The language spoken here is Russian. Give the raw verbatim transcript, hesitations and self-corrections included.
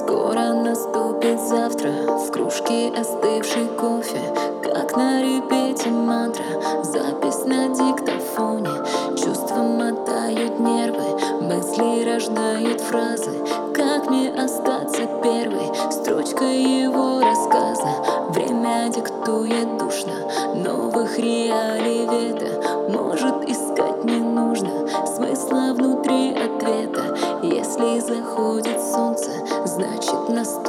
Скоро наступит завтра, в кружке остывший кофе, как на репете мантра, запись на диктофоне. Чувства мотают нервы, мысли рождают фразы. Как мне остаться первой строчкой его рассказа? Время диктует душно, новых реалий вето. Может, искать не нужно смысла внутри ответа. Если заходит солнце, значит наступит